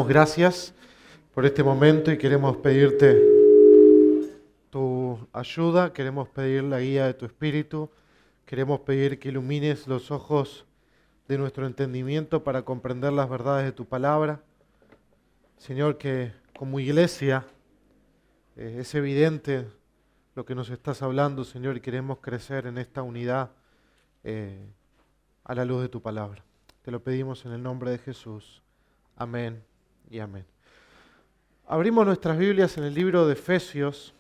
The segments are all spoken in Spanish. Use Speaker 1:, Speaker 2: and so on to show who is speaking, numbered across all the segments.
Speaker 1: gracias por este momento y queremos pedirte tu ayuda, queremos pedir la guía de tu Espíritu, queremos pedir que ilumines los ojos de nuestro entendimiento para comprender las verdades de tu palabra. Señor, que como iglesia es evidente lo que nos estás hablando, Señor, y queremos crecer en esta unidad a la luz de tu palabra. Te lo pedimos en el nombre de Jesús. Amén y amén. Abrimos nuestras Biblias en el libro de Efesios,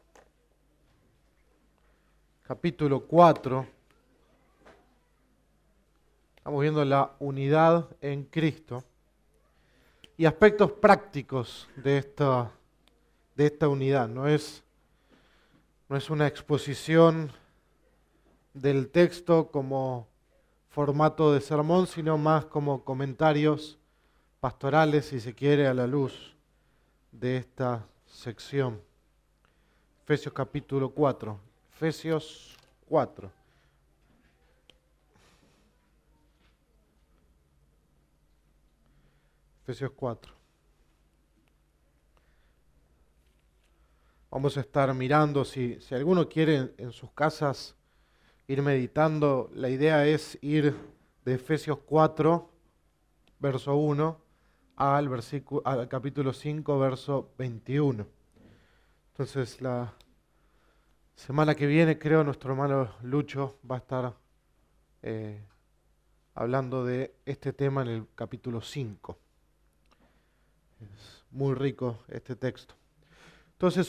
Speaker 1: capítulo 4. Estamos viendo la unidad en Cristo y aspectos prácticos de esta unidad. No es una exposición del texto como formato de sermón, sino más como comentarios pastorales, si se quiere, a la luz de esta sección. Efesios capítulo 4. Efesios 4. Efesios 4. Vamos a estar mirando, si alguno quiere en sus casas ir meditando, la idea es ir de Efesios 4, verso 1, al capítulo 5, verso 21. Entonces la semana que viene, creo, nuestro hermano Lucho va a estar hablando de este tema en el capítulo 5. Es muy rico este texto. Entonces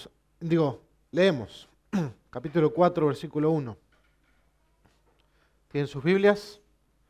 Speaker 1: leemos, capítulo 4, versículo 1. ¿Tienen sus Biblias?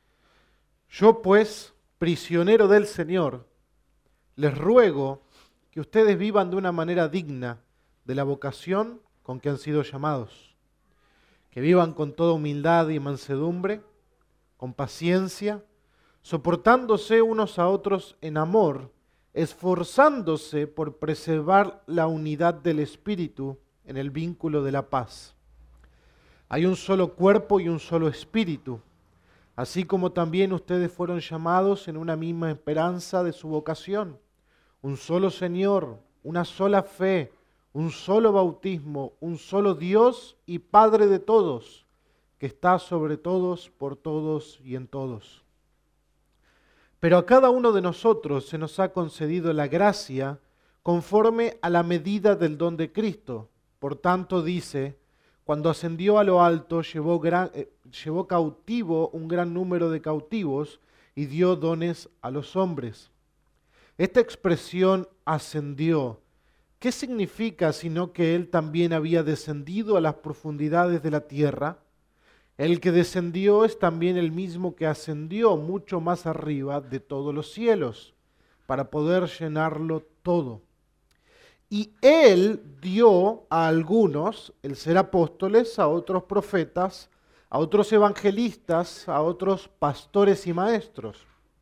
Speaker 1: Yo pues, prisionero del Señor, les ruego que ustedes vivan de una manera digna de la vocación con que han sido llamados, que vivan con toda humildad y mansedumbre, con paciencia, soportándose unos a otros en amor, esforzándose por preservar la unidad del Espíritu en el vínculo de la paz. Hay un solo cuerpo y un solo Espíritu, así como también ustedes fueron llamados en una misma esperanza de su vocación. Un solo Señor, una sola fe, un solo bautismo, un solo Dios y Padre de todos, que está sobre todos, por todos y en todos. Pero a cada uno de nosotros se nos ha concedido la gracia conforme a la medida del don de Cristo. Por tanto dice, cuando ascendió a lo alto, llevó cautivo un gran número de cautivos y dio dones a los hombres. Esta expresión ascendió, ¿qué significa sino que Él también había descendido a las profundidades de la tierra? El que descendió es también el mismo que ascendió mucho más arriba de todos los cielos, para poder llenarlo todo. Y Él dio a algunos el ser apóstoles, a otros profetas, a otros evangelistas, a otros pastores y maestros,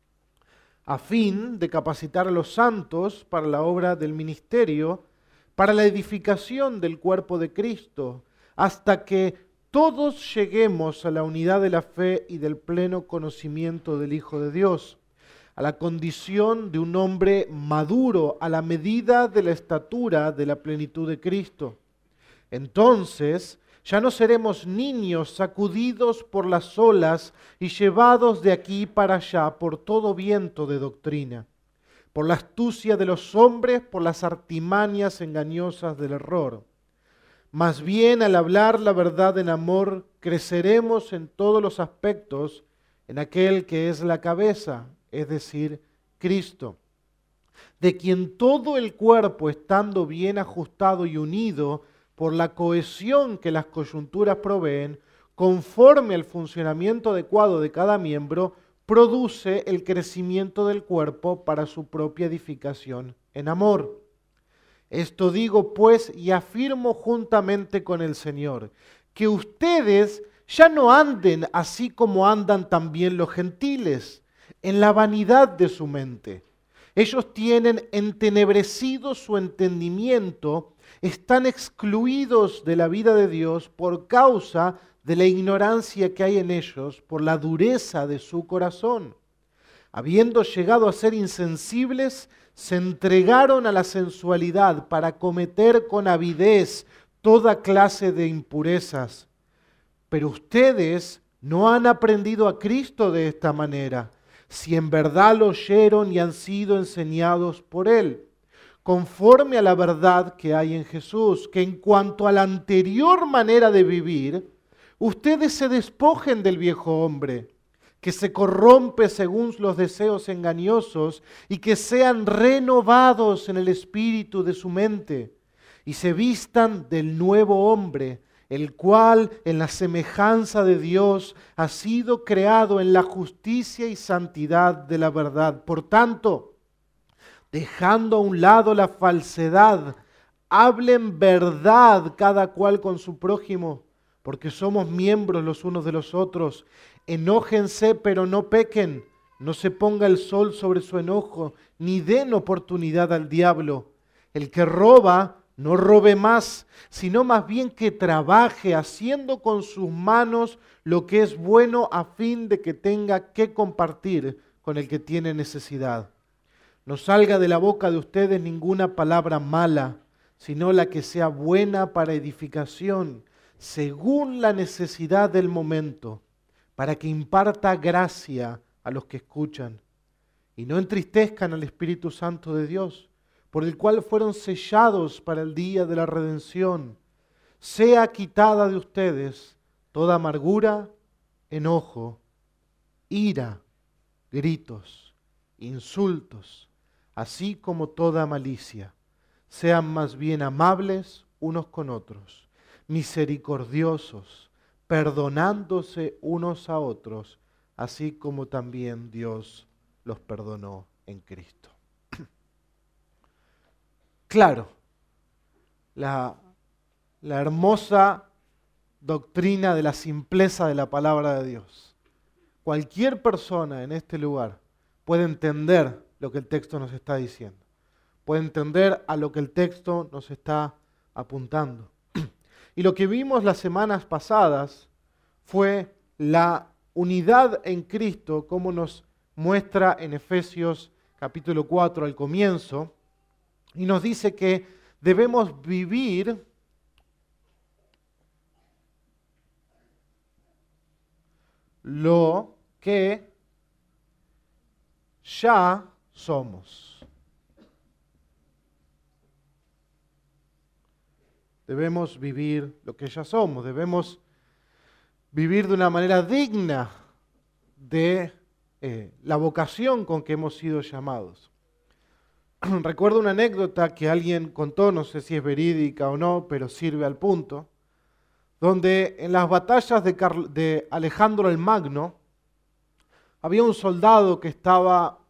Speaker 1: a fin de capacitar a los santos para la obra del ministerio, para la edificación del cuerpo de Cristo, hasta que todos lleguemos a la unidad de la fe y del pleno conocimiento del Hijo de Dios, a la condición de un hombre maduro a la medida de la estatura de la plenitud de Cristo. Entonces ya no seremos niños sacudidos por las olas y llevados de aquí para allá por todo viento de doctrina, por la astucia de los hombres, por las artimañas engañosas del error. Más bien, al hablar la verdad en amor, creceremos en todos los aspectos en aquel que es la cabeza, es decir, Cristo, de quien todo el cuerpo, estando bien ajustado y unido por la cohesión que las coyunturas proveen, conforme al funcionamiento adecuado de cada miembro, produce el crecimiento del cuerpo para su propia edificación en amor. Esto digo pues y afirmo juntamente con el Señor, que ustedes ya no anden así como andan también los gentiles, en la vanidad de su mente. Ellos tienen entenebrecido su entendimiento, están excluidos de la vida de Dios por causa de la ignorancia que hay en ellos, por la dureza de su corazón. habiendo llegado a ser insensibles, se entregaron a la sensualidad para cometer con avidez toda clase de impurezas. Pero ustedes no han aprendido a Cristo de esta manera, si en verdad lo oyeron y han sido enseñados por Él, conforme a la verdad que hay en Jesús, que en cuanto a la anterior manera de vivir, ustedes se despojen del viejo hombre, que se corrompe según los deseos engañosos, y que sean renovados en el espíritu de su mente, y se vistan del nuevo hombre, el cual en la semejanza de Dios ha sido creado en la justicia y santidad de la verdad. Por tanto, dejando a un lado la falsedad, hablen verdad cada cual con su prójimo, porque somos miembros los unos de los otros. Enójense, pero no pequen. No se ponga el sol sobre su enojo, ni den oportunidad al diablo. El que roba, no robe más, sino más bien que trabaje, haciendo con sus manos lo que es bueno, a fin de que tenga que compartir con el que tiene necesidad. No salga de la boca de ustedes ninguna palabra mala, sino la que sea buena para edificación, según la necesidad del momento, para que imparta gracia a los que escuchan. Y no entristezcan al Espíritu Santo de Dios, por el cual fueron sellados para el día de la redención. Sea quitada de ustedes toda amargura, enojo, ira, gritos, insultos, así como toda malicia. Sean más bien amables unos con otros, misericordiosos, perdonándose unos a otros, así como también Dios los perdonó en Cristo. Claro, la hermosa doctrina de la simpleza de la palabra de Dios. Cualquier persona en este lugar puede entender lo que el texto nos está diciendo. Puede entender a lo que el texto nos está apuntando. Y lo que vimos las semanas pasadas fue la unidad en Cristo, como nos muestra en Efesios capítulo 4 al comienzo, y nos dice que debemos vivir lo que ya somos. Debemos vivir lo que ya somos, debemos vivir de una manera digna de la vocación con que hemos sido llamados. Recuerdo una anécdota que alguien contó, no sé si es verídica o no, pero sirve al punto, donde en las batallas de Alejandro el Magno había un soldado que estaba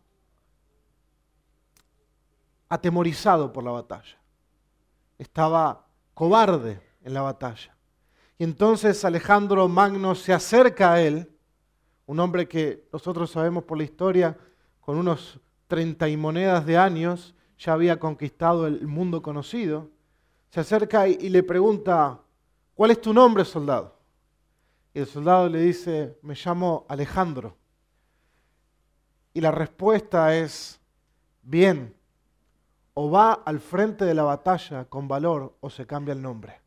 Speaker 1: atemorizado por la batalla, estaba cobarde en la batalla. Y entonces Alejandro Magno se acerca a él, un hombre que nosotros sabemos por la historia, con unos 30 y monedas de años, ya había conquistado el mundo conocido. Se acerca y le pregunta: ¿cuál es tu nombre, soldado? Y el soldado le dice: me llamo Alejandro. Y la respuesta es: bien, o va al frente de la batalla con valor o se cambia el nombre.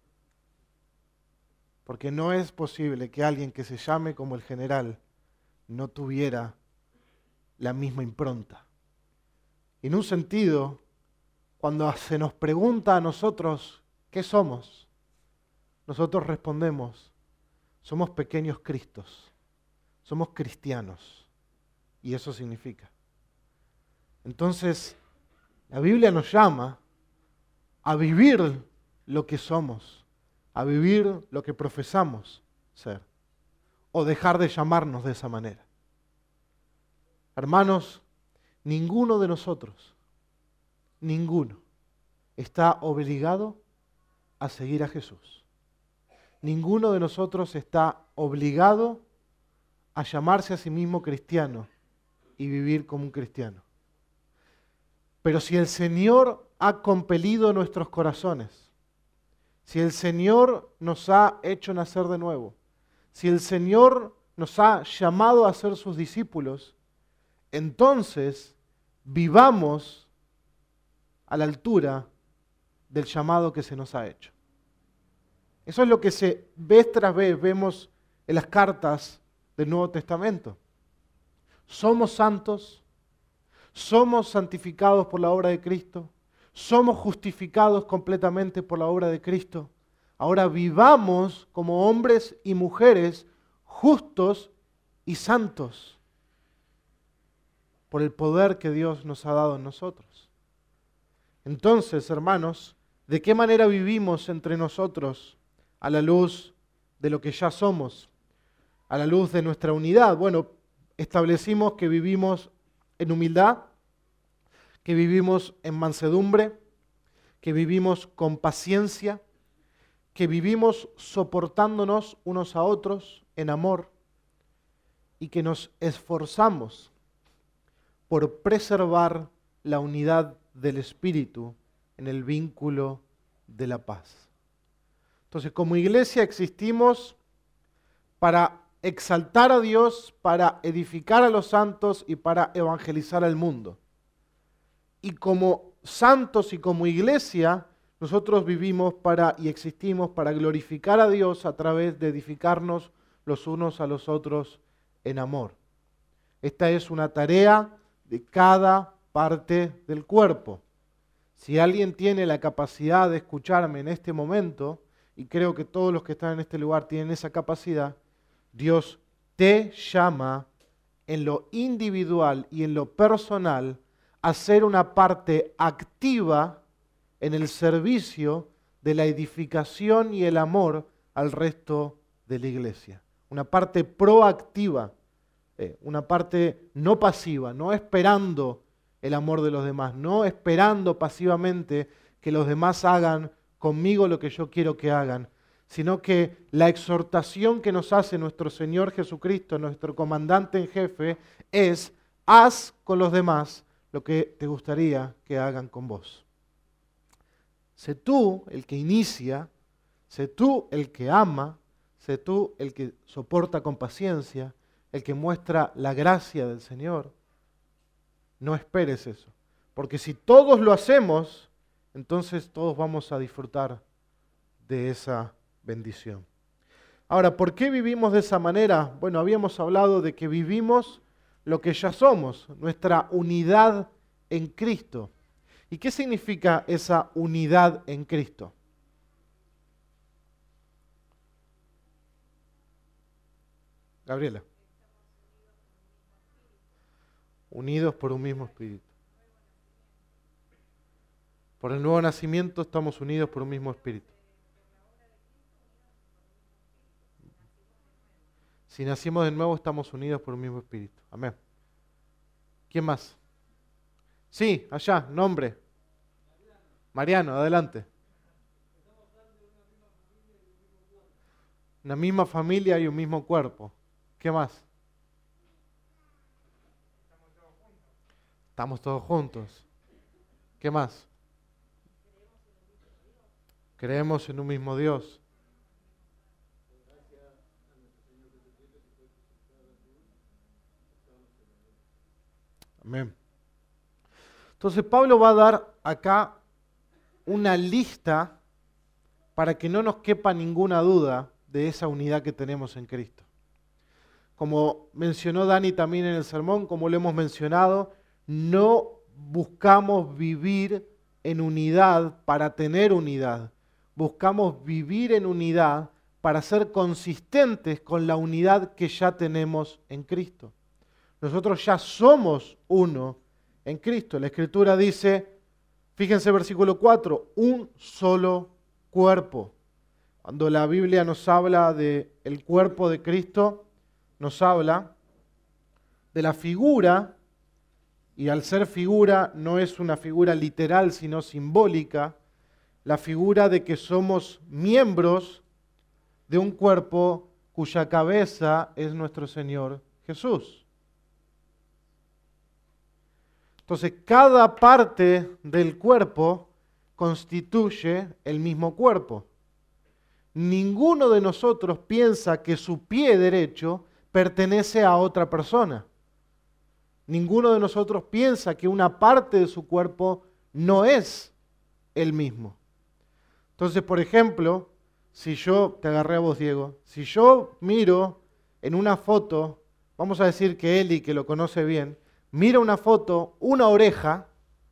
Speaker 1: Porque no es posible que alguien que se llame como el general no tuviera la misma impronta. Y en un sentido, cuando se nos pregunta a nosotros ¿qué somos?, nosotros respondemos: somos pequeños Cristos, somos cristianos. Y eso significa. Entonces, la Biblia nos llama a vivir lo que somos, a vivir lo que profesamos ser, o dejar de llamarnos de esa manera. Hermanos, ninguno de nosotros, ninguno, está obligado a seguir a Jesús. Ninguno de nosotros está obligado a llamarse a sí mismo cristiano y vivir como un cristiano. Pero si el Señor ha compelido nuestros corazones, si el Señor nos ha hecho nacer de nuevo, si el Señor nos ha llamado a ser sus discípulos, entonces vivamos a la altura del llamado que se nos ha hecho. Eso es lo que vez tras vez vemos en las cartas del Nuevo Testamento. Somos santos, somos santificados por la obra de Cristo, somos justificados completamente por la obra de Cristo. Ahora vivamos como hombres y mujeres justos y santos por el poder que Dios nos ha dado en nosotros. Entonces, hermanos, ¿de qué manera vivimos entre nosotros a la luz de lo que ya somos, a la luz de nuestra unidad? Bueno, establecimos que vivimos en humildad, que vivimos en mansedumbre, que vivimos con paciencia, que vivimos soportándonos unos a otros en amor y que nos esforzamos por preservar la unidad del Espíritu en el vínculo de la paz. Entonces, como iglesia existimos para exaltar a Dios, para edificar a los santos y para evangelizar al mundo. Y como santos y como iglesia, nosotros vivimos y existimos para glorificar a Dios a través de edificarnos los unos a los otros en amor. Esta es una tarea de cada parte del cuerpo. Si alguien tiene la capacidad de escucharme en este momento, y creo que todos los que están en este lugar tienen esa capacidad, Dios te llama en lo individual y en lo personal a ser una parte activa en el servicio de la edificación y el amor al resto de la iglesia. Una parte proactiva, una parte no pasiva, no esperando el amor de los demás, no esperando pasivamente que los demás hagan conmigo lo que yo quiero que hagan, sino que la exhortación que nos hace nuestro Señor Jesucristo, nuestro comandante en jefe, es: haz con los demás lo que te gustaría que hagan con vos. Sé tú el que inicia, sé tú el que ama, sé tú el que soporta con paciencia, el que muestra la gracia del Señor. No esperes eso, porque si todos lo hacemos, entonces todos vamos a disfrutar de esa bendición. Ahora, ¿por qué vivimos de esa manera? Bueno, habíamos hablado de que vivimos lo que ya somos, nuestra unidad en Cristo. ¿Y qué significa esa unidad en Cristo? Gabriela. Unidos por un mismo espíritu. Por el nuevo nacimiento estamos unidos por un mismo espíritu. Si nacimos de nuevo estamos unidos por un mismo espíritu. Amén. ¿Quién más? Sí, allá, nombre. Mariano, adelante. Una misma familia y un mismo cuerpo. ¿Qué más? Estamos todos juntos. ¿Qué más? Creemos en un mismo Dios. Amén. Entonces Pablo va a dar acá una lista para que no nos quepa ninguna duda de esa unidad que tenemos en Cristo. Como mencionó Dani también en el sermón, como lo hemos mencionado, no buscamos vivir en unidad para tener unidad. Buscamos vivir en unidad para ser consistentes con la unidad que ya tenemos en Cristo. Nosotros ya somos uno en Cristo. La Escritura dice, fíjense versículo 4, un solo cuerpo. Cuando la Biblia nos habla del cuerpo de Cristo, nos habla de la figura, y al ser figura no es una figura literal, sino simbólica, la figura de que somos miembros de un cuerpo cuya cabeza es nuestro Señor Jesús. Entonces, cada parte del cuerpo constituye el mismo cuerpo. Ninguno de nosotros piensa que su pie derecho pertenece a otra persona. Ninguno de nosotros piensa que una parte de su cuerpo no es el mismo. Entonces, por ejemplo, si yo, te agarré a vos, Diego, si yo miro en una foto, vamos a decir que Eli, que lo conoce bien, mira una foto, una oreja,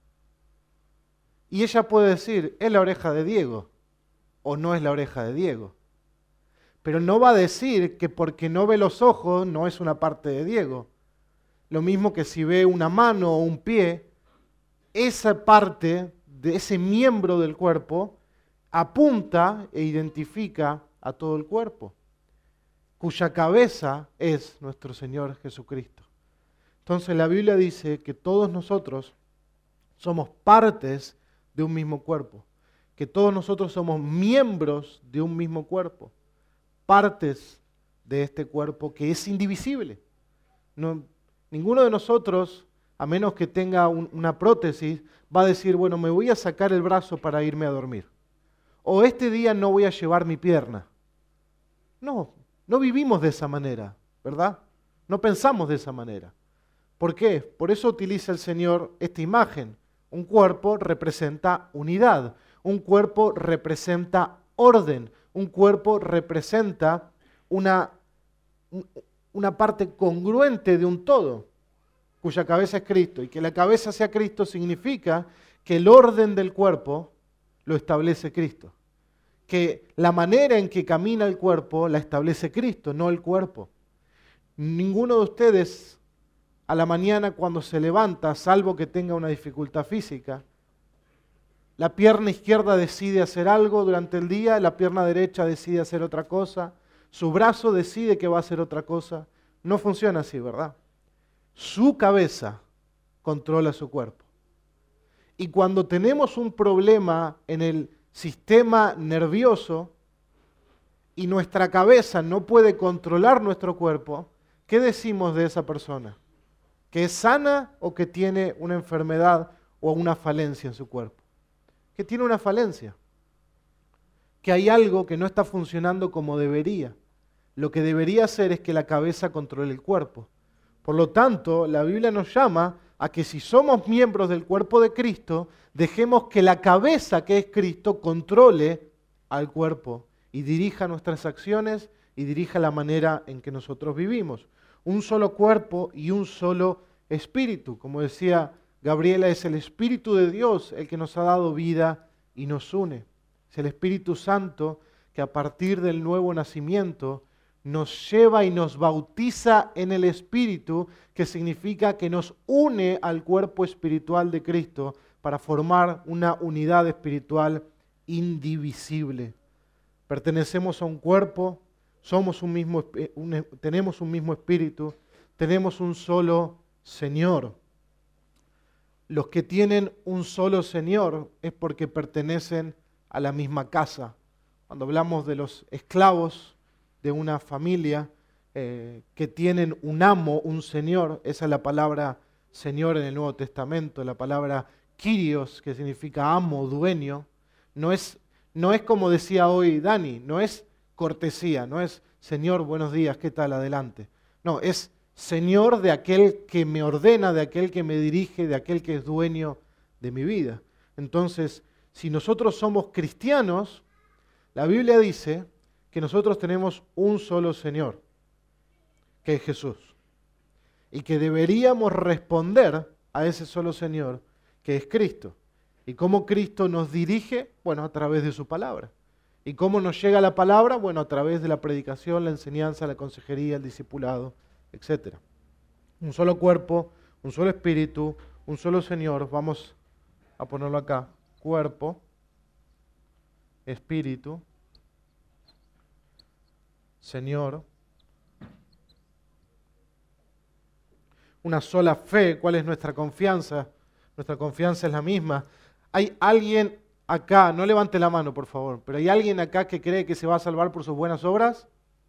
Speaker 1: y ella puede decir, es la oreja de Diego, o no es la oreja de Diego. Pero no va a decir que porque no ve los ojos no es una parte de Diego. Lo mismo que si ve una mano o un pie, esa parte de ese miembro del cuerpo apunta e identifica a todo el cuerpo, cuya cabeza es nuestro Señor Jesucristo. Entonces la Biblia dice que todos nosotros somos partes de un mismo cuerpo, que todos nosotros somos miembros de un mismo cuerpo, partes de este cuerpo que es indivisible. Ninguno de nosotros, a menos que tenga una prótesis, va a decir, bueno, me voy a sacar el brazo para irme a dormir. O este día no voy a llevar mi pierna. No vivimos de esa manera, ¿verdad? No pensamos de esa manera. ¿Por qué? Por eso utiliza el Señor esta imagen. Un cuerpo representa unidad, un cuerpo representa orden, un cuerpo representa una parte congruente de un todo, cuya cabeza es Cristo. Y que la cabeza sea Cristo significa que el orden del cuerpo lo establece Cristo. Que la manera en que camina el cuerpo la establece Cristo, no el cuerpo. Ninguno de ustedes a la mañana cuando se levanta, salvo que tenga una dificultad física, la pierna izquierda decide hacer algo durante el día, la pierna derecha decide hacer otra cosa, su brazo decide que va a hacer otra cosa. No funciona así, ¿verdad? Su cabeza controla su cuerpo. Y cuando tenemos un problema en el sistema nervioso y nuestra cabeza no puede controlar nuestro cuerpo, ¿qué decimos de esa persona? ¿Que es sana o que tiene una enfermedad o una falencia en su cuerpo? Que tiene una falencia. Que hay algo que no está funcionando como debería. Lo que debería hacer es que la cabeza controle el cuerpo. Por lo tanto, la Biblia nos llama a que si somos miembros del cuerpo de Cristo, dejemos que la cabeza, que es Cristo, controle al cuerpo y dirija nuestras acciones y dirija la manera en que nosotros vivimos. Un solo cuerpo y un solo espíritu. Como decía Gabriela, es el Espíritu de Dios el que nos ha dado vida y nos une. Es el Espíritu Santo que a partir del nuevo nacimiento nos lleva y nos bautiza en el Espíritu, que significa que nos une al cuerpo espiritual de Cristo para formar una unidad espiritual indivisible. Pertenecemos a un cuerpo, tenemos un mismo espíritu, tenemos un solo Señor. Los que tienen un solo Señor es porque pertenecen a la misma casa. Cuando hablamos de los esclavos de una familia que tienen un amo, un Señor, esa es la palabra Señor en el Nuevo Testamento, la palabra Kyrios, que significa amo, dueño. No es como decía hoy Dani, no es cortesía, no es Señor, buenos días, ¿qué tal? Adelante. No, es Señor de aquel que me ordena, de aquel que me dirige, de aquel que es dueño de mi vida. Entonces, si nosotros somos cristianos, la Biblia dice que nosotros tenemos un solo Señor, que es Jesús. Y que deberíamos responder a ese solo Señor, que es Cristo. ¿Y cómo Cristo nos dirige? Bueno, a través de su palabra. ¿Y cómo nos llega la palabra? Bueno, a través de la predicación, la enseñanza, la consejería, el discipulado, etc. Un solo cuerpo, un solo espíritu, un solo Señor. Vamos a ponerlo acá. Cuerpo, espíritu, Señor. Una sola fe. ¿Cuál es nuestra confianza? Nuestra confianza es la misma. ¿Hay alguien acá, no levante la mano por favor, pero hay alguien acá que cree que se va a salvar por sus buenas obras?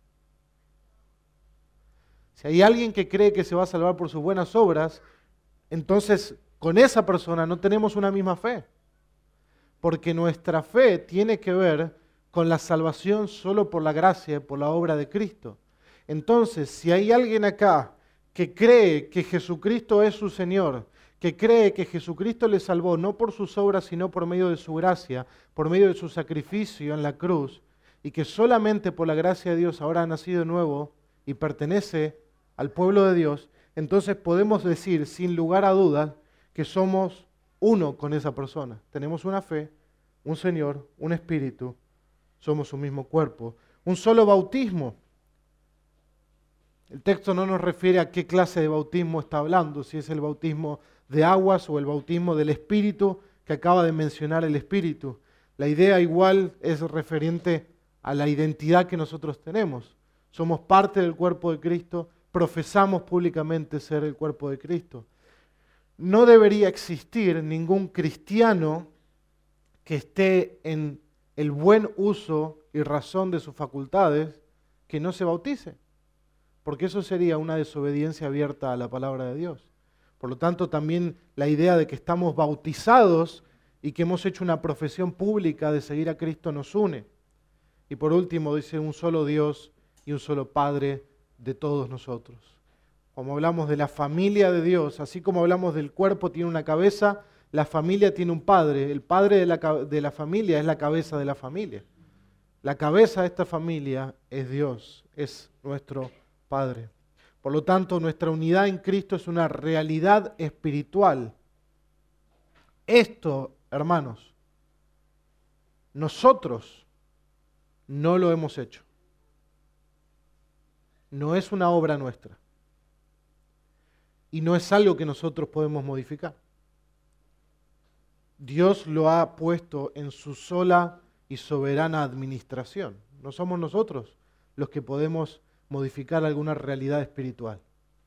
Speaker 1: Si hay alguien que cree que se va a salvar por sus buenas obras, entonces con esa persona no tenemos una misma fe. Porque nuestra fe tiene que ver con la salvación solo por la gracia y por la obra de Cristo. Entonces, si hay alguien acá que cree que Jesucristo es su Señor, que cree que Jesucristo le salvó no por sus obras, sino por medio de su gracia, por medio de su sacrificio en la cruz, y que solamente por la gracia de Dios ahora ha nacido de nuevo y pertenece al pueblo de Dios, entonces podemos decir sin lugar a dudas que somos uno con esa persona. Tenemos una fe, un Señor, un Espíritu, somos un mismo cuerpo, un solo bautismo. El texto no nos refiere a qué clase de bautismo está hablando, si es el bautismo de aguas o el bautismo del Espíritu que acaba de mencionar el Espíritu. La idea igual es referente a la identidad que nosotros tenemos. Somos parte del cuerpo de Cristo, profesamos públicamente ser el cuerpo de Cristo. No debería existir ningún cristiano que esté en el buen uso y razón de sus facultades que no se bautice, porque eso sería una desobediencia abierta a la palabra de Dios. Por lo tanto, también la idea de que estamos bautizados y que hemos hecho una profesión pública de seguir a Cristo nos une. Y por último, dice un solo Dios y un solo Padre de todos nosotros. Como hablamos de la familia de Dios, así como hablamos del cuerpo tiene una cabeza, la familia tiene un padre. El padre de la familia es la cabeza de la familia. La cabeza de esta familia es Dios, es nuestro Padre. Por lo tanto, nuestra unidad en Cristo es una realidad espiritual. Esto, hermanos, nosotros no lo hemos hecho. No es una obra nuestra. Y no es algo que nosotros podemos modificar. Dios lo ha puesto en su sola y soberana administración. No somos nosotros los que podemos modificar alguna realidad espiritual.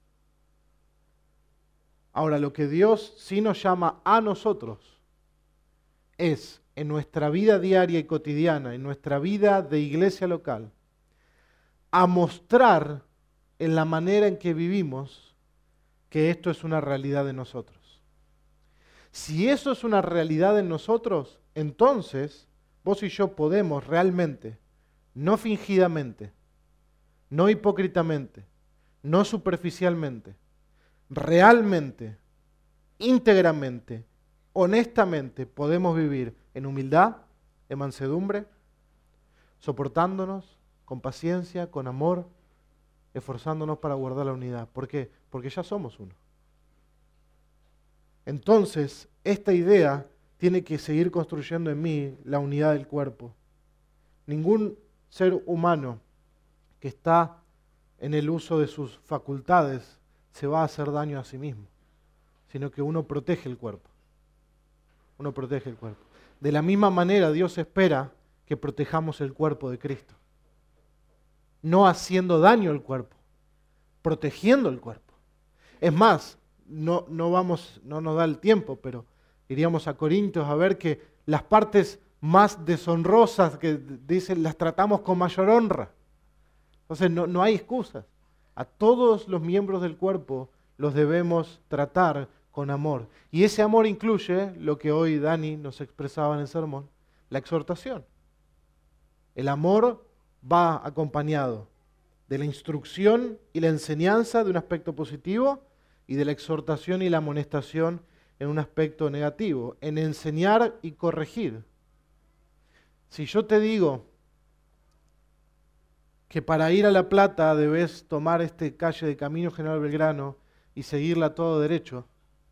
Speaker 1: Ahora, lo que Dios sí nos llama a nosotros es, en nuestra vida diaria y cotidiana, en nuestra vida de iglesia local, a mostrar en la manera en que vivimos que esto es una realidad de nosotros. Si eso es una realidad en nosotros, entonces vos y yo podemos realmente, no fingidamente, no hipócritamente, no superficialmente, realmente, íntegramente, honestamente, podemos vivir en humildad, en mansedumbre, soportándonos, con paciencia, con amor, esforzándonos para guardar la unidad. ¿Por qué? Porque ya somos uno. Entonces, esta idea tiene que seguir construyendo en mí la unidad del cuerpo. Ningún ser humano que está en el uso de sus facultades se va a hacer daño a sí mismo, sino que uno protege el cuerpo. Uno protege el cuerpo. De la misma manera, Dios espera que protejamos el cuerpo de Cristo. No haciendo daño al cuerpo, protegiendo el cuerpo. Es más, no nos da el tiempo, pero iríamos a Corintios a ver que las partes más deshonrosas que dicen las tratamos con mayor honra. Entonces no hay excusas. A todos los miembros del cuerpo los debemos tratar con amor. Y ese amor incluye lo que hoy Dani nos expresaba en el sermón, la exhortación. El amor va acompañado de la instrucción y la enseñanza de un aspecto positivo y de la exhortación y la amonestación en un aspecto negativo, en enseñar y corregir. Si yo te digo que para ir a La Plata debes tomar este calle de Camino General Belgrano y seguirla todo derecho,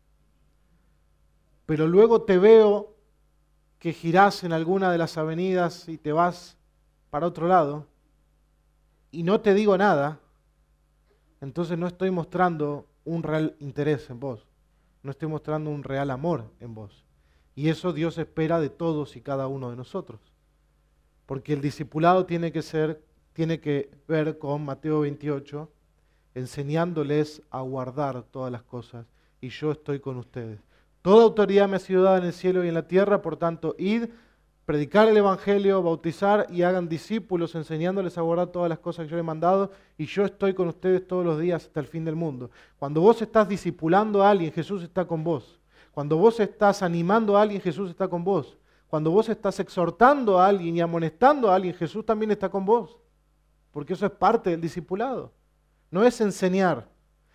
Speaker 1: pero luego te veo que girás en alguna de las avenidas y te vas para otro lado, y no te digo nada, entonces no estoy mostrando un real interés en vos, no estoy mostrando un real amor en vos. Y eso Dios espera de todos y cada uno de nosotros. Porque el discipulado tiene que ver con Mateo 28, enseñándoles a guardar todas las cosas, y yo estoy con ustedes. Toda autoridad me ha sido dada en el cielo y en la tierra, por tanto, id, predicar el Evangelio, bautizar y hagan discípulos, enseñándoles a guardar todas las cosas que yo les he mandado, y yo estoy con ustedes todos los días hasta el fin del mundo. Cuando vos estás discipulando a alguien, Jesús está con vos. Cuando vos estás animando a alguien, Jesús está con vos. Cuando vos estás exhortando a alguien y amonestando a alguien, Jesús también está con vos. Porque eso es parte del discipulado. No es enseñar,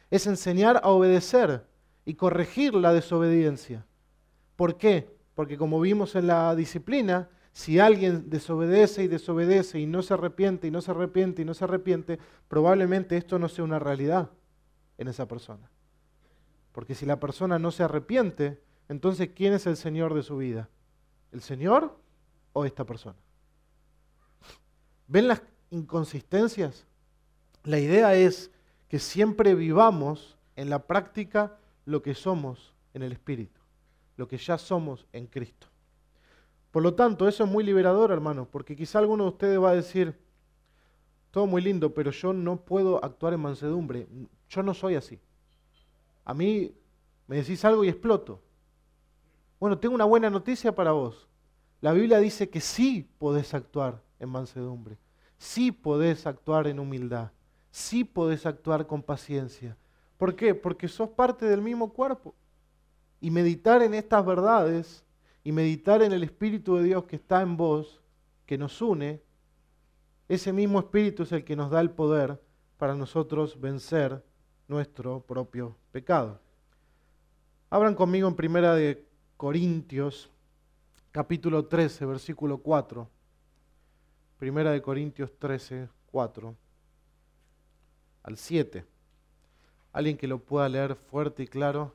Speaker 1: Es enseñar a obedecer y corregir la desobediencia. ¿Por qué? Porque como vimos en la disciplina, si alguien desobedece y no se arrepiente y no se arrepiente y no se arrepiente, probablemente esto no sea una realidad en esa persona. Porque si la persona no se arrepiente, entonces ¿quién es el Señor de su vida? ¿El Señor o esta persona? ¿Ven las inconsistencias? La idea es que siempre vivamos en la práctica lo que somos en el Espíritu, lo que ya somos en Cristo. Por lo tanto, eso es muy liberador, hermanos, porque quizá alguno de ustedes va a decir, todo muy lindo, pero yo no puedo actuar en mansedumbre. Yo no soy así. A mí me decís algo y exploto. Bueno, tengo una buena noticia para vos. La Biblia dice que sí podés actuar en mansedumbre, sí podés actuar en humildad, sí podés actuar con paciencia. ¿Por qué? Porque sos parte del mismo cuerpo. Y meditar en estas verdades y meditar en el Espíritu de Dios que está en vos, que nos une, ese mismo Espíritu es el que nos da el poder para nosotros vencer nuestro propio pecado. Abran conmigo en Primera de Corintios, capítulo 13, versículo 4. Primera de Corintios 13, 4 al 7. ¿Alguien que lo pueda leer fuerte y claro?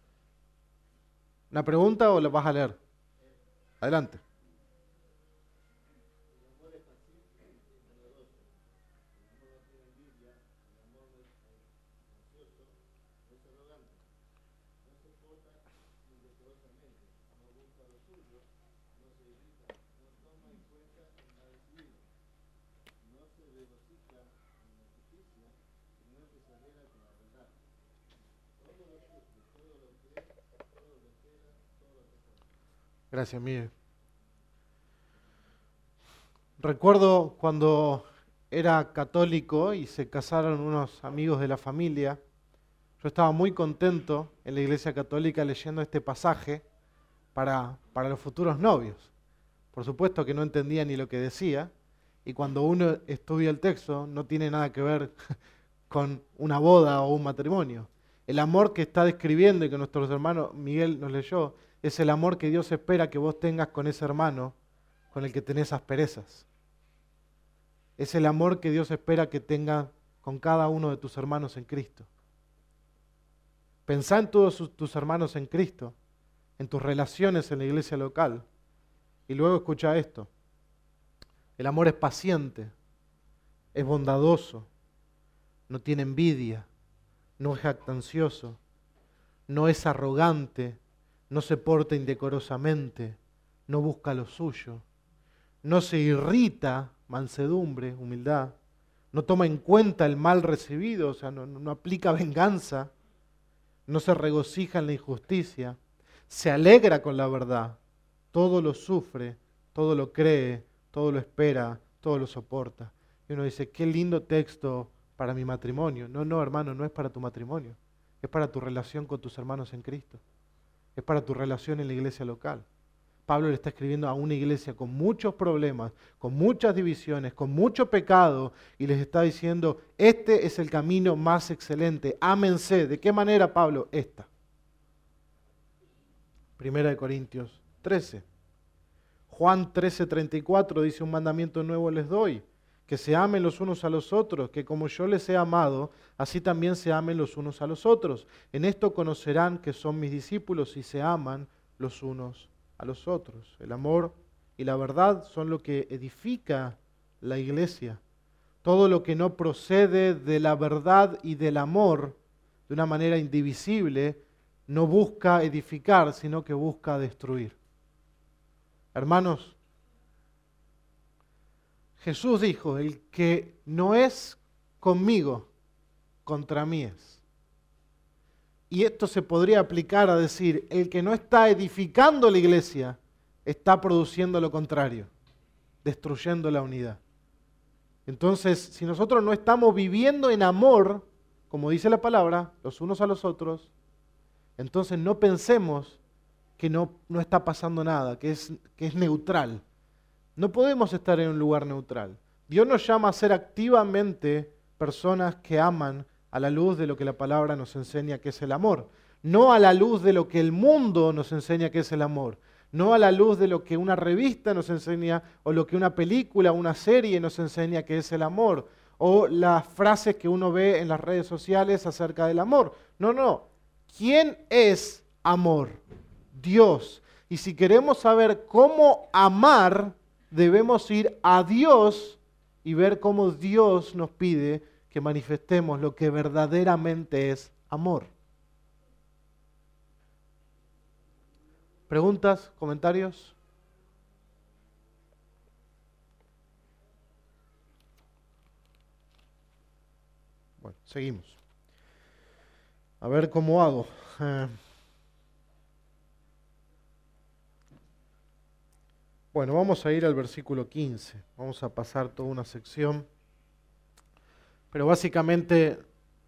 Speaker 1: ¿Una pregunta o la vas a leer? Adelante. Gracias, Miguel. Recuerdo cuando era católico y se casaron unos amigos de la familia, yo estaba muy contento en la iglesia católica leyendo este pasaje para los futuros novios. Por supuesto que no entendía ni lo que decía, y cuando uno estudia el texto no tiene nada que ver con una boda o un matrimonio. El amor que está describiendo y que nuestro hermano Miguel nos leyó es el amor que Dios espera que vos tengas con ese hermano con el que tenés asperezas. Es el amor que Dios espera que tengas con cada uno de tus hermanos en Cristo. Pensá en todos tus hermanos en Cristo, en tus relaciones en la iglesia local. Y luego escucha esto. El amor es paciente, es bondadoso, no tiene envidia, no es jactancioso, no es arrogante, no se porta indecorosamente, no busca lo suyo, no se irrita, mansedumbre, humildad, no toma en cuenta el mal recibido, o sea, no aplica venganza, no se regocija en la injusticia, se alegra con la verdad, todo lo sufre, todo lo cree, todo lo espera, todo lo soporta. Y uno dice, qué lindo texto para mi matrimonio. No, hermano, no es para tu matrimonio. Es para tu relación con tus hermanos en Cristo. Es para tu relación en la iglesia local. Pablo le está escribiendo a una iglesia con muchos problemas, con muchas divisiones, con mucho pecado, y les está diciendo, este es el camino más excelente, ámense. ¿De qué manera, Pablo? Esta. Primera de Corintios 13. Juan 13:34 dice, un mandamiento nuevo les doy, que se amen los unos a los otros, que como yo les he amado, así también se amen los unos a los otros. En esto conocerán que son mis discípulos si se aman los unos a los otros. El amor y la verdad son lo que edifica la iglesia. Todo lo que no procede de la verdad y del amor de una manera indivisible no busca edificar, sino que busca destruir. Hermanos, Jesús dijo, el que no es conmigo, contra mí es. Y esto se podría aplicar a decir, el que no está edificando la iglesia, está produciendo lo contrario, destruyendo la unidad. Entonces, si nosotros no estamos viviendo en amor, como dice la palabra, los unos a los otros, entonces no pensemos que no está pasando nada, que es neutral. No podemos estar en un lugar neutral. Dios nos llama a ser activamente personas que aman a la luz de lo que la palabra nos enseña que es el amor. No a la luz de lo que el mundo nos enseña que es el amor. No a la luz de lo que una revista nos enseña o lo que una película, una serie nos enseña que es el amor. O las frases que uno ve en las redes sociales acerca del amor. No, no. ¿Quién es amor? Dios. Y si queremos saber cómo amar, debemos ir a Dios y ver cómo Dios nos pide que manifestemos lo que verdaderamente es amor. ¿Preguntas? ¿Comentarios? Bueno, seguimos. A ver cómo hago. Bueno, vamos a ir al versículo 15. Vamos a pasar toda una sección. Pero básicamente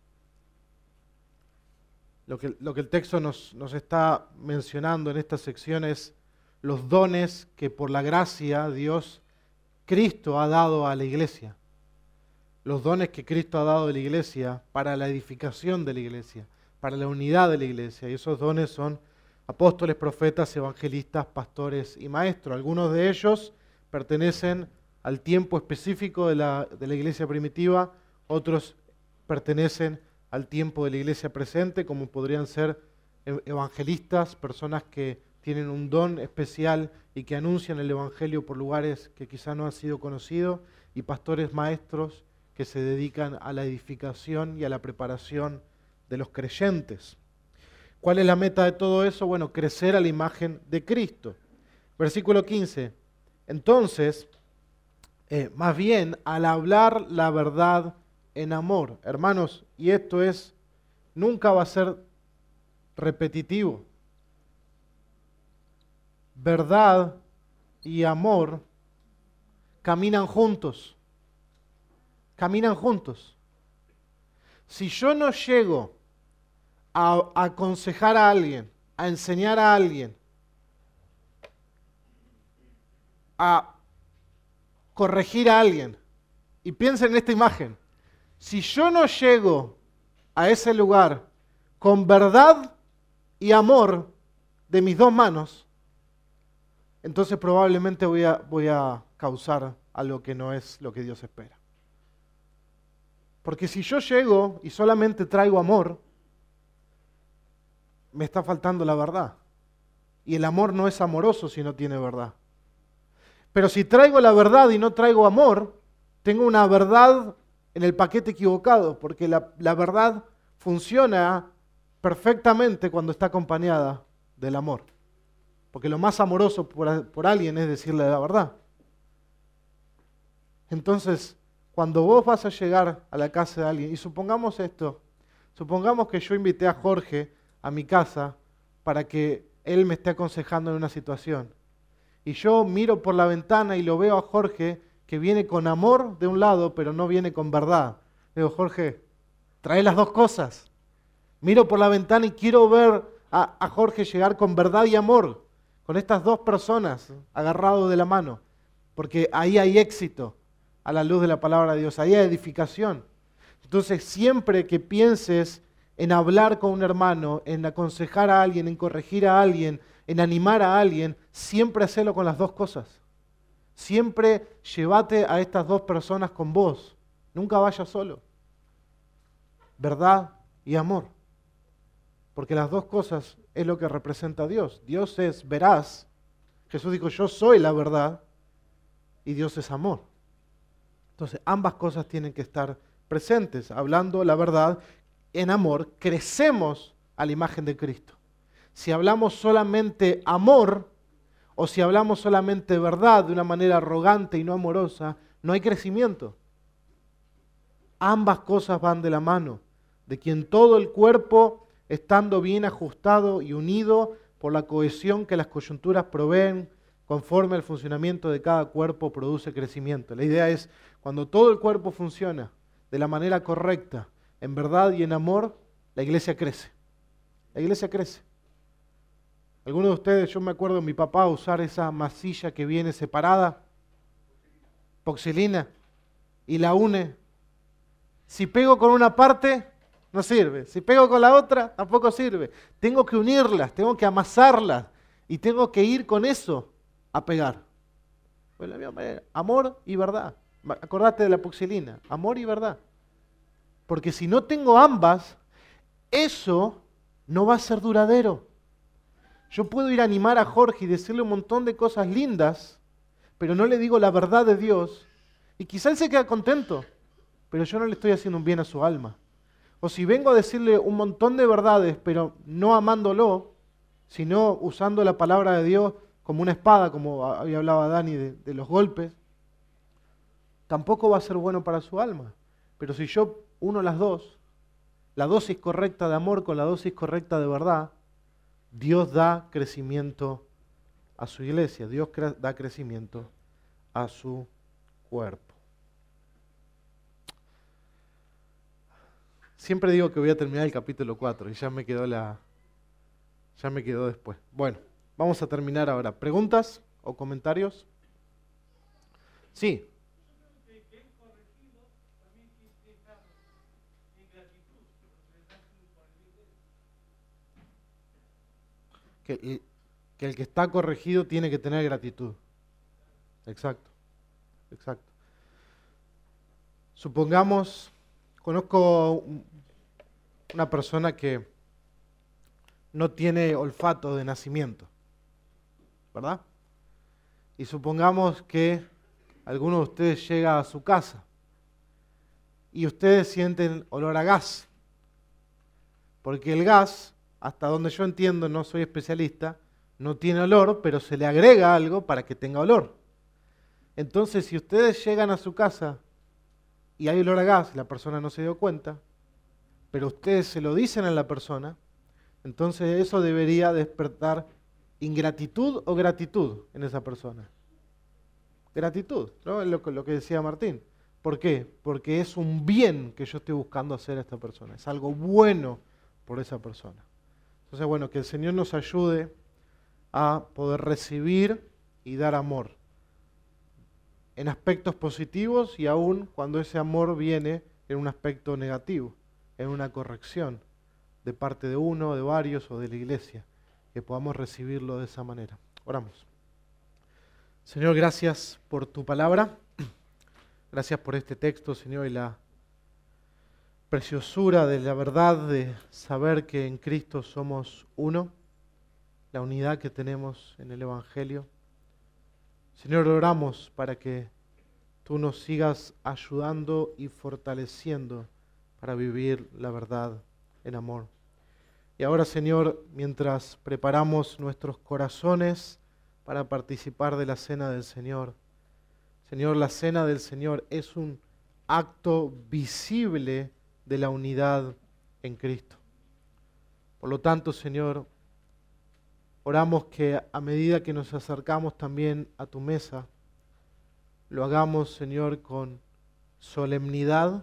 Speaker 1: lo que el texto nos está mencionando en esta sección es los dones que por la gracia Dios, Cristo ha dado a la iglesia. Los dones que Cristo ha dado a la iglesia para la edificación de la iglesia, para la unidad de la iglesia. Y esos dones son apóstoles, profetas, evangelistas, pastores y maestros. Algunos de ellos pertenecen al tiempo específico de la iglesia primitiva, otros pertenecen al tiempo de la iglesia presente, como podrían ser evangelistas, personas que tienen un don especial y que anuncian el evangelio por lugares que quizá no han sido conocidos, y pastores maestros que se dedican a la edificación y a la preparación de los creyentes. ¿Cuál es la meta de todo eso? Bueno, crecer a la imagen de Cristo. Versículo 15. Entonces, más bien, al hablar la verdad en amor. Hermanos, y esto nunca va a ser repetitivo. Verdad y amor caminan juntos. Caminan juntos. Si yo no llego a aconsejar a alguien, a enseñar a alguien, a corregir a alguien, y piensen en esta imagen, si yo no llego a ese lugar con verdad y amor de mis dos manos, entonces probablemente voy a causar algo que no es lo que Dios espera. Porque si yo llego y solamente traigo amor, me está faltando la verdad. Y el amor no es amoroso si no tiene verdad. Pero si traigo la verdad y no traigo amor, tengo una verdad en el paquete equivocado, porque la verdad funciona perfectamente cuando está acompañada del amor. Porque lo más amoroso por alguien es decirle la verdad. Entonces, cuando vos vas a llegar a la casa de alguien, y supongamos esto, supongamos que yo invité a Jorge a mi casa para que él me esté aconsejando en una situación. Y yo miro por la ventana y lo veo a Jorge que viene con amor de un lado, pero no viene con verdad. Le digo, Jorge, trae las dos cosas. Miro por la ventana y quiero ver a Jorge llegar con verdad y amor, con estas dos personas agarrados de la mano, porque ahí hay éxito a la luz de la palabra de Dios, ahí hay edificación. Entonces, siempre que pienses en hablar con un hermano, en aconsejar a alguien, en corregir a alguien, en animar a alguien, siempre hacelo con las dos cosas. Siempre llévate a estas dos personas con vos. Nunca vayas solo. Verdad y amor. Porque las dos cosas es lo que representa a Dios. Dios es veraz. Jesús dijo, yo soy la verdad. Y Dios es amor. Entonces, ambas cosas tienen que estar presentes. Hablando la verdad en amor, crecemos a la imagen de Cristo. Si hablamos solamente amor, o si hablamos solamente verdad de una manera arrogante y no amorosa, no hay crecimiento. Ambas cosas van de la mano, de quien todo el cuerpo, estando bien ajustado y unido por la cohesión que las coyunturas proveen, conforme al funcionamiento de cada cuerpo, produce crecimiento. La idea es, cuando todo el cuerpo funciona de la manera correcta, en verdad y en amor, la iglesia crece. La iglesia crece. Algunos de ustedes, yo me acuerdo de mi papá usar esa masilla que viene separada, poxilina, y la une. Si pego con una parte, no sirve. Si pego con la otra, tampoco sirve. Tengo que unirlas, tengo que amasarlas y tengo que ir con eso a pegar. Pues de la misma manera, amor y verdad. Acordate de la puxilina, amor y verdad. Porque si no tengo ambas, eso no va a ser duradero. Yo puedo ir a animar a Jorge y decirle un montón de cosas lindas, pero no le digo la verdad de Dios, y quizá él se queda contento, pero yo no le estoy haciendo un bien a su alma. O si vengo a decirle un montón de verdades, pero no amándolo, sino usando la palabra de Dios como una espada, como había hablado Dani de los golpes, tampoco va a ser bueno para su alma. Pero si yo uno las dos, la dosis correcta de amor con la dosis correcta de verdad, Dios da crecimiento a su iglesia, Dios da crecimiento a su cuerpo. Siempre digo que voy a terminar el capítulo 4 y ya me quedó después. Bueno, vamos a terminar ahora. ¿Preguntas o comentarios? Sí. Que el que está corregido tiene que tener gratitud. Exacto, exacto. Supongamos, conozco una persona que no tiene olfato de nacimiento, ¿verdad? Y supongamos que alguno de ustedes llega a su casa y ustedes sienten olor a gas, porque el gas, hasta donde yo entiendo, no soy especialista, no tiene olor, pero se le agrega algo para que tenga olor. Entonces, si ustedes llegan a su casa y hay olor a gas, la persona no se dio cuenta, pero ustedes se lo dicen a la persona, entonces eso debería despertar ingratitud o gratitud en esa persona. Gratitud, ¿no? Es lo que decía Martín. ¿Por qué? Porque es un bien que yo estoy buscando hacer a esta persona, es algo bueno por esa persona. Entonces, bueno, que el Señor nos ayude a poder recibir y dar amor en aspectos positivos y aún cuando ese amor viene en un aspecto negativo, en una corrección de parte de uno, de varios o de la iglesia, que podamos recibirlo de esa manera. Oramos. Señor, gracias por tu palabra, gracias por este texto, Señor, y la preciosura de la verdad de saber que en Cristo somos uno, la unidad que tenemos en el Evangelio. Señor, oramos para que tú nos sigas ayudando y fortaleciendo para vivir la verdad en amor. Y ahora, Señor, mientras preparamos nuestros corazones para participar de la cena del Señor, Señor, la cena del Señor es un acto visible de la unidad en Cristo. Por lo tanto, Señor, oramos que a medida que nos acercamos también a tu mesa, lo hagamos, Señor, con solemnidad,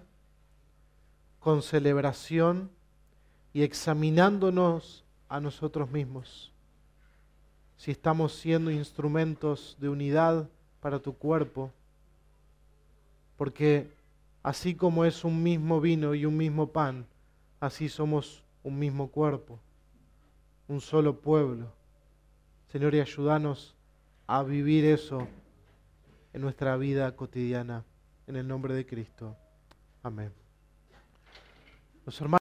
Speaker 1: con celebración y examinándonos a nosotros mismos. Si estamos siendo instrumentos de unidad para tu cuerpo, porque así como es un mismo vino y un mismo pan, así somos un mismo cuerpo, un solo pueblo. Señor, y ayúdanos a vivir eso en nuestra vida cotidiana, en el nombre de Cristo. Amén. Los hermanos